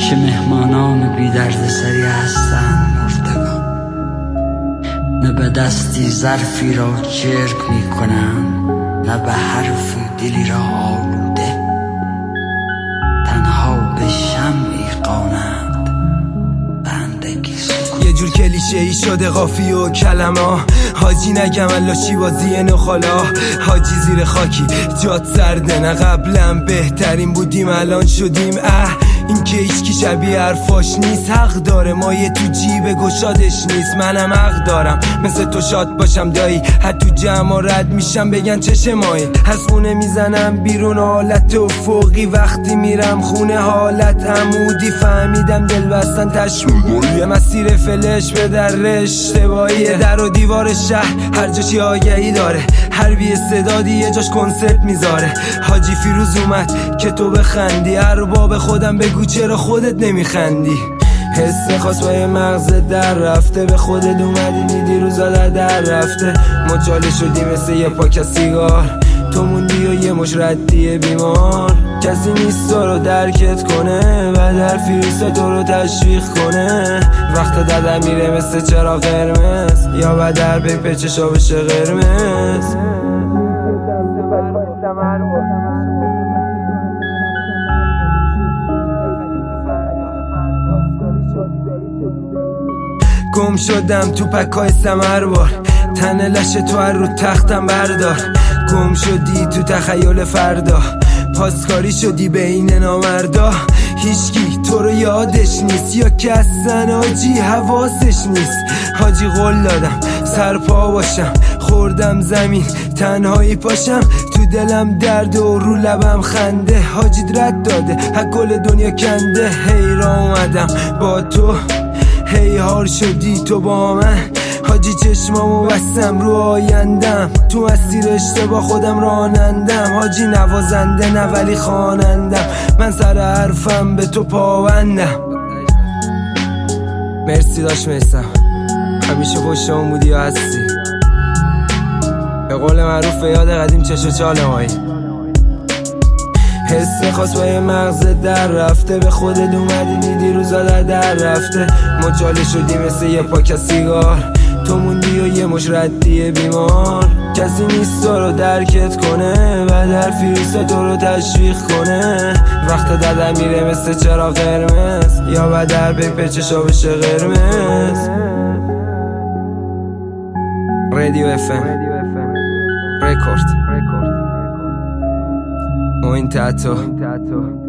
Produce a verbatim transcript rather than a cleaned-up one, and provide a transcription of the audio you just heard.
همیشه مهمانان بی درد سری هستند مردگان، نه به دستی ظرفی را چرک می کنند، نه به حرفی دلی را آلوده، تنها به شمعی قانند بندگی سکوت. یه جور کلیشه ای شده قافیه و کلمه، حاجی نگم اللاشی بازی نخالا، حاجی زیر خاکی جات سرده، نه قبلا بهترین بودیم الان شدیم اه. این که هیچکی شبیه حرفاش نیست، حق داره مایه تو جیب گشادش نیست، منم حق دارم مثل تو شاد باشم دایی، حد تو جمع رد میشم بگن چشه مایی، از خونه میزنم بیرون حالت افقی، وقتی میرم خونه حالت عمودی، فهمیدم دل بستن تشمیل یه مسیر فلش به در اشتباهیه، در و دیوار شهر هر جاشی آگهی داره، هر بی استعدادی یه جاش کنسرت میذاره، حاجی فیروز اومد که تو بخندی، ارباب خودم بگو چرا خودت نمیخندی، حس خاص با مغزت در رفته، به خودت اومدی دیدی روزا در در رفته، مچاله شدی مثل یه پاک سیگار، تو موندی و یه مش ردی بیمار، کسی نیست تو رو درکت کنه و در فیروسا تو رو تشویق کنه، وقت دادم میره مثل چراغ قرمز، یا بدر به پچشا بشه قرمز. گم شدم تو پکای سمربار، تن لش تو هر رو تختم بردار، گم شدی تو تخیل فردا، پاسکاری شدی بین نامردا، هیچکی تو رو یادش نیست یا که اصلا حاجی حواسش نیست، حاجی قول دادم سرپا باشم، خوردم زمین تنهایی پاشم، تو دلم درد و رو لبم خنده، حاجی رد داده هر کل دنیا کنده، حیران اومدم با تو هی هار شدی تو با من، حاجی چشمامو بستم رو آیندم، تو مسیر اشتباه خودم رانندم، حاجی نوازنده نه ولی خوانندم، من سر حرفم به تو پابندم. مرسی داش میسم، همیشه پشتمون بودی و هستی، به قول معروف به یاد قدیم چش و چال مایی، حس خاص با یه مغزت در رفته، به خودت اومدی دیدی روزا در در رفته، مچاله شدی مثل یه پاک سیگار، تو موندی و یه مش ردی بیمار، کسی نیست تو رو درکت کنه و در فیروسا تو رو تشویق کنه، وقت دادم میره مثل چراغ قرمز، یا بدر به پچشا بشه قرمز. رادیو اف ام رکورد، موین تاتو